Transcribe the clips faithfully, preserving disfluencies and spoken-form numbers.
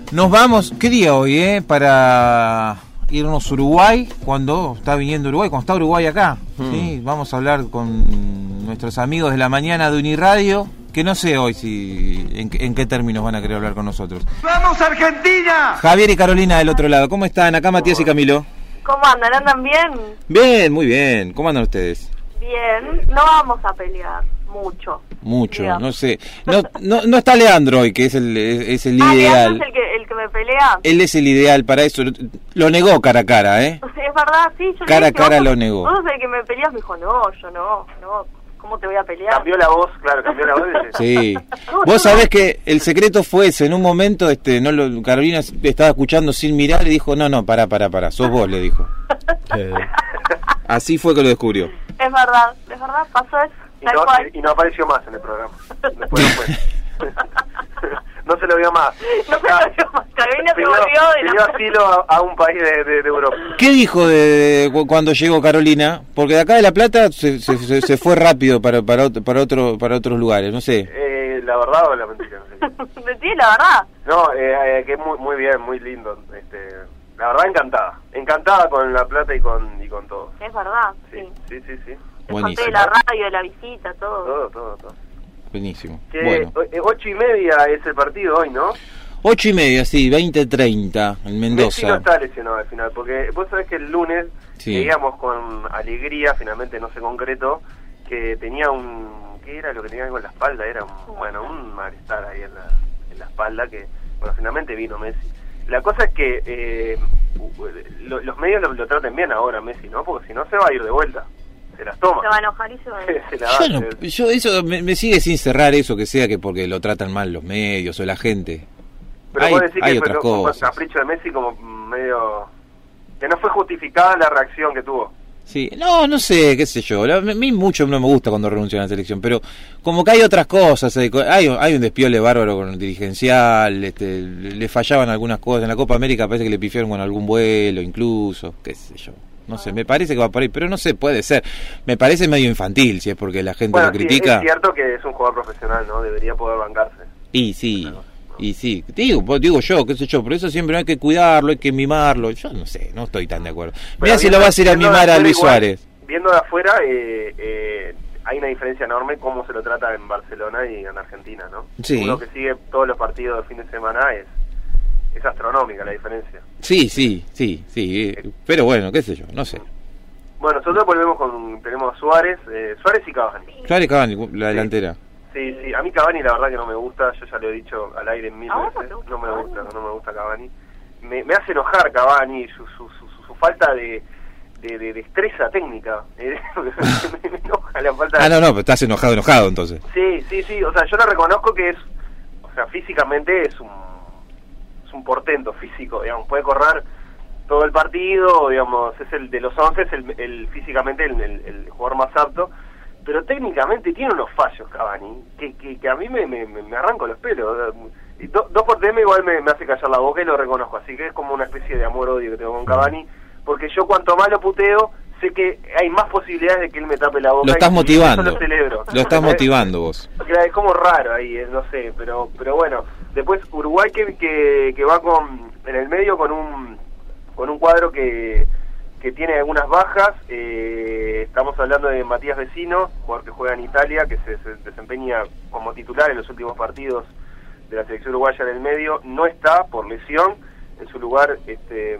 Nos vamos, ¿qué día hoy, eh? Para irnos a Uruguay, cuando está viniendo Uruguay, cuando está Uruguay acá. Hmm. ¿Sí? Vamos a hablar con nuestros amigos de la mañana de Uniradio, que no sé hoy si en, en qué términos van a querer hablar con nosotros. ¡Vamos, Argentina! Javier y Carolina del otro lado, ¿cómo están? Acá Matías y Camilo. ¿Cómo andan? ¿Andan bien? Bien, muy bien. ¿Cómo andan ustedes? Bien, no vamos a pelear mucho. Mucho, digamos. no sé. No, no, no está Leandro hoy, que es el, es el ah, ideal. ¿Leandro es el que, el que me pelea? Él es el ideal para eso. Lo negó cara a cara, ¿eh? Es verdad, sí. Yo cara a cara vos, lo negó. Vos sos el que me peleas, me dijo, no, yo no, no. ¿Cómo te voy a pelear? Cambió la voz, claro, cambió la voz. Sí. Vos sabés que el secreto fue ese. En un momento, este, no lo, Carolina estaba escuchando sin mirar y dijo, no, no, pará, pará, pará. Sos vos, le dijo. Eh, así fue que lo descubrió. Es verdad, es verdad, pasó eso. Y no, y no apareció más en el programa. Después no fue. No se lo vio más. No se lo vio más. Carolina se volvió de la... pidió asilo a, a un país de, de, de Europa. ¿Qué dijo de, de cuando llegó Carolina? Porque de acá de La Plata se, se, se, se fue rápido para para para otro para otros lugares, no sé. Eh, ¿La verdad o la mentira? No sé. Sí, la verdad. No, eh, eh, que es muy, muy bien, muy lindo. Este, la verdad, encantada. Encantada con La Plata y con y con todo. Es verdad, sí. Sí, sí, sí. sí. Te conté de la radio, de la visita, todo. Todo, todo, todo. Buenísimo. Que bueno. Ocho y media es el partido hoy, ¿no? Ocho y media, sí, veinte treinta en Mendoza. Messi no está lesionado al final, porque vos sabés que el lunes sí. Veíamos con alegría, finalmente no se concretó, que tenía un... ¿Qué era lo que tenía con la espalda? Era un, bueno, un malestar ahí en la, en la espalda que, bueno, finalmente vino Messi. La cosa es que eh, lo, los medios lo, lo traten bien ahora Messi, ¿no? Porque si no se va a ir de vuelta. Se las toma. Se va a enojar y se va a ir. se la yo, no, yo eso me, me sigue sin cerrar eso que sea que porque lo tratan mal los medios o la gente. Pero hay, vos decís hay que otras fue un cosas. capricho de Messi como medio... que no fue justificada la reacción que tuvo. Sí, no, no sé, qué sé yo. A mí mucho no me gusta cuando renuncian a la selección, pero como que hay otras cosas. Hay, hay un despiole bárbaro con el dirigencial, este, le fallaban algunas cosas. En la Copa América parece que le pifiaron con algún vuelo, incluso, qué sé yo. No sé, me parece que va por ahí, pero no sé, puede ser. Me parece medio infantil, si es porque la gente bueno, lo critica. Sí, es cierto que es un jugador profesional, ¿no? Debería poder bancarse. Y sí, no, no. y sí. Digo, digo yo, qué sé yo, por eso siempre hay que cuidarlo, hay que mimarlo. Yo no sé, no estoy tan de acuerdo. Mira si lo vas a ir a mimar a Luis igual, Suárez. Viendo de afuera, eh, eh, hay una diferencia enorme cómo se lo trata en Barcelona y en Argentina, ¿no? Sí. Uno que sigue todos los partidos del fin de semana es... es astronómica la diferencia. Sí, sí, sí, sí, eh, pero bueno, qué sé yo, no sé. Bueno, nosotros volvemos con, tenemos a Suárez, eh, Suárez y Cavani. Suárez y Cavani, la delantera. Sí, sí, a mí Cavani la verdad que no me gusta, yo ya lo he dicho al aire mil ¿Ah, veces, no, no me gusta, no me gusta Cavani. Me, me hace enojar Cavani, su, su, su, su, su falta de, de, de destreza técnica, eh, me, me enoja la falta de... Ah, no, no, pero estás enojado, enojado entonces. Sí, sí, sí, o sea, yo le reconozco que es, o sea, físicamente es un... es un portento físico, digamos, puede correr todo el partido, digamos, es el de los once, es el, el físicamente el, el, el jugador más apto, pero técnicamente tiene unos fallos Cavani, que, que, que a mí me, me, me arranco los pelos. Y do, dos por tema igual me, me hace callar la boca y lo reconozco, así que es como una especie de amor-odio que tengo con Cavani, porque yo cuanto más lo puteo, sé que hay más posibilidades de que él me tape la boca. Lo estás y motivando, lo celebro. Lo estás motivando vos. Es como raro ahí, no sé, pero pero bueno. Después Uruguay que, que, que va con en el medio con un con un cuadro que, que tiene algunas bajas. Eh, estamos hablando de Matías Vecino, jugador que juega en Italia, que se, se desempeña como titular en los últimos partidos de la selección uruguaya en el medio. No está por lesión. En su lugar, este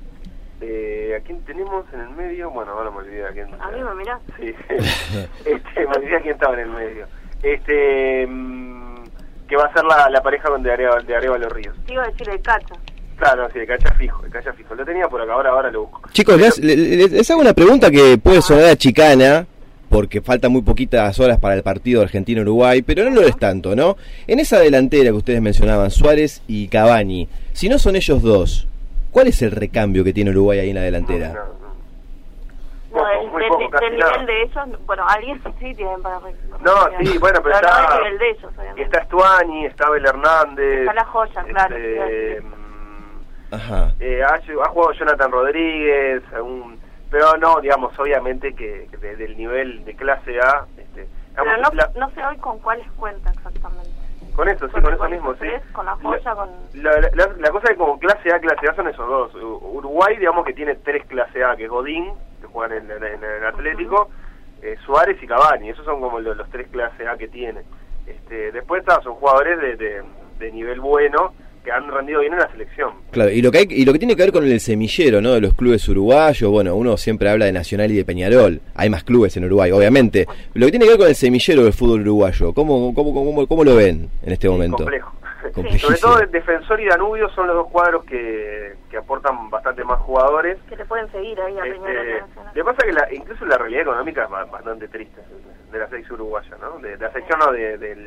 eh, ¿a quién tenemos en el medio? Bueno, ahora me olvidé a quién. A mí me mirás. Sí, este, me olvidé a quién estaba en el medio. Este... que va a ser la, la pareja de Arevalo, de Arevalo Ríos. Te iba a decir de Cacha. Claro, sí, de Cacha fijo, de Cacha fijo. Lo tenía por acá, ahora, ahora lo busco. Chicos, les, les, les hago una pregunta que puede sonar a chicana, porque faltan muy poquitas horas para el partido Argentina-Uruguay, pero no lo es tanto, ¿no? En esa delantera que ustedes mencionaban, Suárez y Cavani, si no son ellos dos, ¿cuál es el recambio que tiene Uruguay ahí en la delantera? No, no, no. No, Poco, el, muy del, poco, del nada. nivel de ellos, bueno, alguien sí tienen para... No, sí, bueno, pero no, está... no del nivel de ellos, obviamente. Está Estuani, está Abel Hernández... Está la joya, claro. Este, Ajá. Eh, ha, ha jugado Jonathan Rodríguez, un, pero no, digamos, obviamente que, que desde el nivel de clase A... Este, Pero digamos, no, la, no sé hoy con cuáles cuenta exactamente. Con eso, sí, Con con el eso mismo, sí. Con la joya, la, con... La, la, la cosa es que como clase A, clase A son esos dos. Uruguay, digamos que tiene tres clase A, que es Godín, que juegan en, en, en el Atlético, uh-huh. eh, Suárez y Cavani, esos son como los, los tres clase A que tiene. Este, después está, son jugadores de, de, de nivel bueno, que han rendido bien en la selección. Claro, y lo que hay, y lo que tiene que ver con el semillero, ¿no?, de los clubes uruguayos. Bueno, uno siempre habla de Nacional y de Peñarol, hay más clubes en Uruguay, obviamente. Lo que tiene que ver con el semillero del fútbol uruguayo, ¿cómo, cómo, cómo, cómo lo ven en este momento? Complejo. Sobre todo Defensor y Danubio son los dos cuadros que, que aportan bastante más jugadores. Que te pueden seguir ahí a Peñarol. Este, le pasa que la, incluso la realidad económica es bastante triste de la selección uruguaya, ¿no? De, de la selección, no, de, del,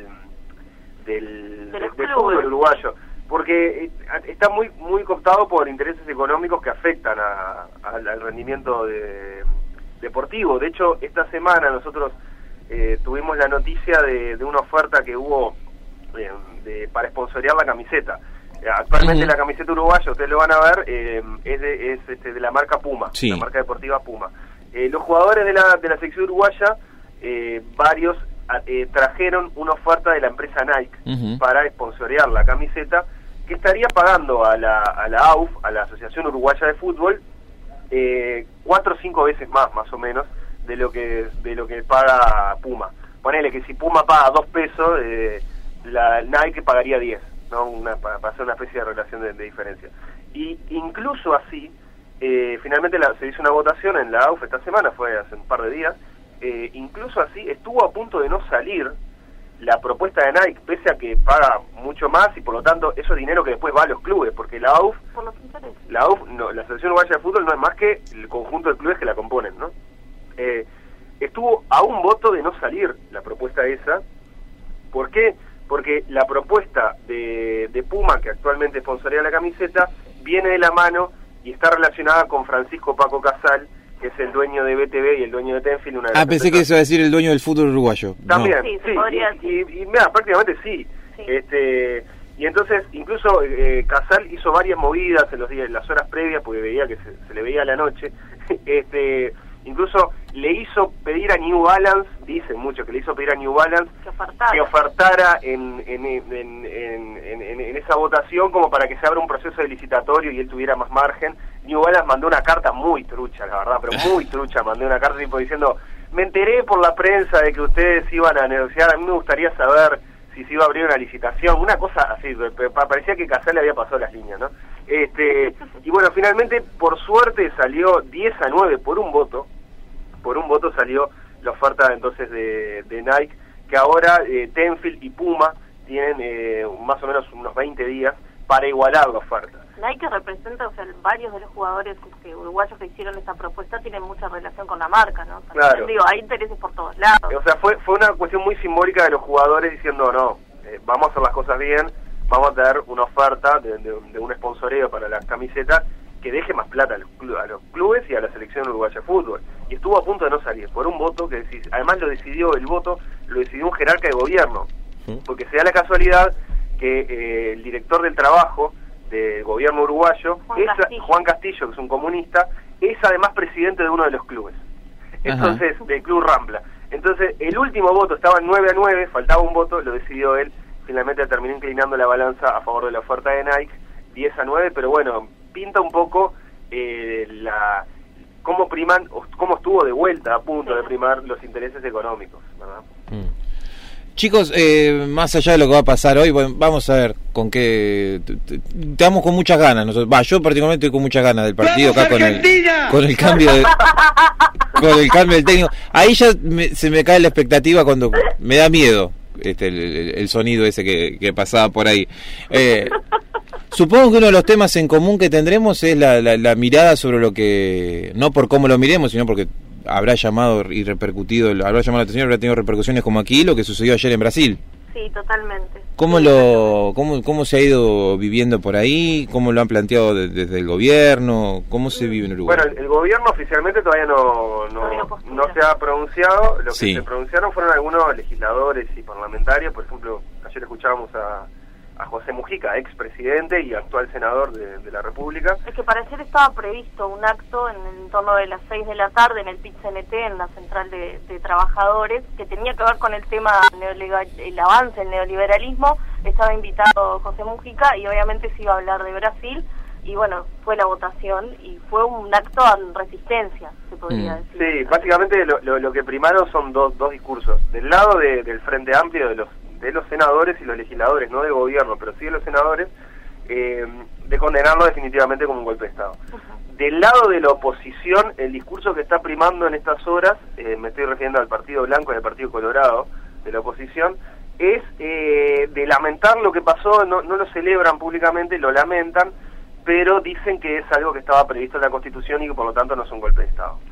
del, de de, del fútbol uruguayo. Porque está muy muy cooptado por intereses económicos que afectan a, a, al rendimiento de, deportivo. De hecho, esta semana nosotros eh, tuvimos la noticia de, de una oferta que hubo eh, de, para sponsorear la camiseta. Eh, actualmente uh-huh. la camiseta uruguaya, ustedes lo van a ver, eh, es, de, es este, de la marca Puma, sí. la marca deportiva Puma. Eh, los jugadores de la, de la selección uruguaya, eh, varios eh, trajeron una oferta de la empresa Nike uh-huh. para sponsorear la camiseta, que estaría pagando a la, a la A U F, a la Asociación Uruguaya de Fútbol, eh, cuatro o cinco veces más, más o menos, de lo que de lo que paga Puma. Ponele que si Puma paga dos pesos, eh, la Nike pagaría diez, ¿no? Una, para, para hacer una especie de relación de, de diferencia. Y incluso así, eh, finalmente la, se hizo una votación en la A U F esta semana, fue hace un par de días, eh, incluso así estuvo a punto de no salir la propuesta de Nike, pese a que paga mucho más y por lo tanto eso es dinero que después va a los clubes, porque la A U F, por los intereses. la A U F, no, la Asociación Uruguaya de Fútbol no es más que el conjunto de clubes que la componen, ¿no? Eh, estuvo a un voto de no salir la propuesta esa. ¿Por qué? Porque la propuesta de, de Puma, que actualmente sponsorea la camiseta, viene de la mano y está relacionada con Francisco Paco Casal, que es el dueño de B T V y el dueño de Tenfield. Una de ah, pensé que eso iba a decir el dueño del fútbol uruguayo. También, no. sí, sí, podría y, y, y, y mira, prácticamente sí. sí. Este, y entonces, incluso eh, Casal hizo varias movidas en los días, en las horas previas, porque veía que se, se le veía a la noche. este, incluso le hizo pedir a New Balance, dicen mucho que le hizo pedir a New Balance que ofertara, que ofertara en, en, en, en, en, en, en esa votación, como para que se abra un proceso de licitatorio y él tuviera más margen. New Balance mandó una carta muy trucha, la verdad, pero muy trucha, mandó una carta tipo diciendo: me enteré por la prensa de que ustedes iban a negociar, a mí me gustaría saber si se iba a abrir una licitación, una cosa así, parecía que Casal le había pasado las líneas, ¿no? Este, y bueno, finalmente, por suerte, salió diez a nueve por un voto, por un voto salió la oferta entonces de, de Nike, que ahora eh, Tenfield y Puma tienen eh, más o menos unos veinte días para igualar la oferta. Nike representa, o sea, varios de los jugadores que, uruguayos que hicieron esta propuesta tienen mucha relación con la marca, ¿no? O sea, claro. Digo, hay intereses por todos lados. O sea, fue fue una cuestión muy simbólica de los jugadores diciendo: no, eh, vamos a hacer las cosas bien, vamos a dar una oferta de, de, de un sponsoreo para las camisetas que deje más plata a los, a los clubes y a la selección uruguaya de fútbol. Y estuvo a punto de no salir por un voto que además lo decidió, el voto lo decidió un jerarca de gobierno, ¿sí? Porque se da la casualidad que eh, el director del trabajo del gobierno uruguayo, Juan, es, Castillo. Juan Castillo, que es un comunista, es además presidente de uno de los clubes, entonces, ajá, del Club Rampla. Entonces, el último voto estaba nueve a nueve, faltaba un voto, lo decidió él, finalmente terminó inclinando la balanza a favor de la oferta de Nike, diez a nueve, pero bueno, pinta un poco eh, la cómo priman, cómo estuvo de vuelta a punto de primar los intereses económicos, ¿verdad? Mm. Chicos, eh, más allá de lo que va a pasar hoy, bueno, vamos a ver con qué... Estamos con muchas ganas. Nosotros, va, yo particularmente estoy con muchas ganas del partido acá con el, con el cambio de, con el cambio del técnico. Ahí ya me, se me cae la expectativa cuando me da miedo este el, el, el sonido ese que, que pasaba por ahí. Eh, supongo que uno de los temas en común que tendremos es la, la, la mirada sobre lo que... No por cómo lo miremos, sino porque habrá llamado y repercutido, habrá llamado la atención, habrá tenido repercusiones como aquí, lo que sucedió ayer en Brasil. Sí, totalmente. ¿Cómo sí, lo cómo cómo se ha ido viviendo por ahí? ¿Cómo lo han planteado de, desde el gobierno? ¿Cómo se vive en Uruguay? Bueno, el, el gobierno oficialmente todavía no no, no se ha pronunciado. Lo que sí. se pronunciaron fueron algunos legisladores y parlamentarios. Por ejemplo, ayer escuchábamos a a José Mujica, expresidente y actual senador de, de la República. Es que parecer estaba previsto un acto en, en torno de las seis de la tarde en el P I T C N T, en la Central de, de Trabajadores, que tenía que ver con el tema neoliberal, el avance del neoliberalismo. Estaba invitado José Mujica y obviamente se iba a hablar de Brasil, y bueno, fue la votación y fue un acto en resistencia, se podría mm. decir. Sí, básicamente lo, lo, lo que primaron son dos, dos discursos. Del lado de, del Frente Amplio, de los de los senadores y los legisladores, no de gobierno, pero sí de los senadores, eh, de condenarlo definitivamente como un golpe de Estado. Uh-huh. Del lado de la oposición, el discurso que está primando en estas horas, eh, me estoy refiriendo al Partido Blanco y al Partido Colorado de la oposición, es eh, de lamentar lo que pasó. No, no lo celebran públicamente, lo lamentan, pero dicen que es algo que estaba previsto en la Constitución y que por lo tanto no es un golpe de Estado.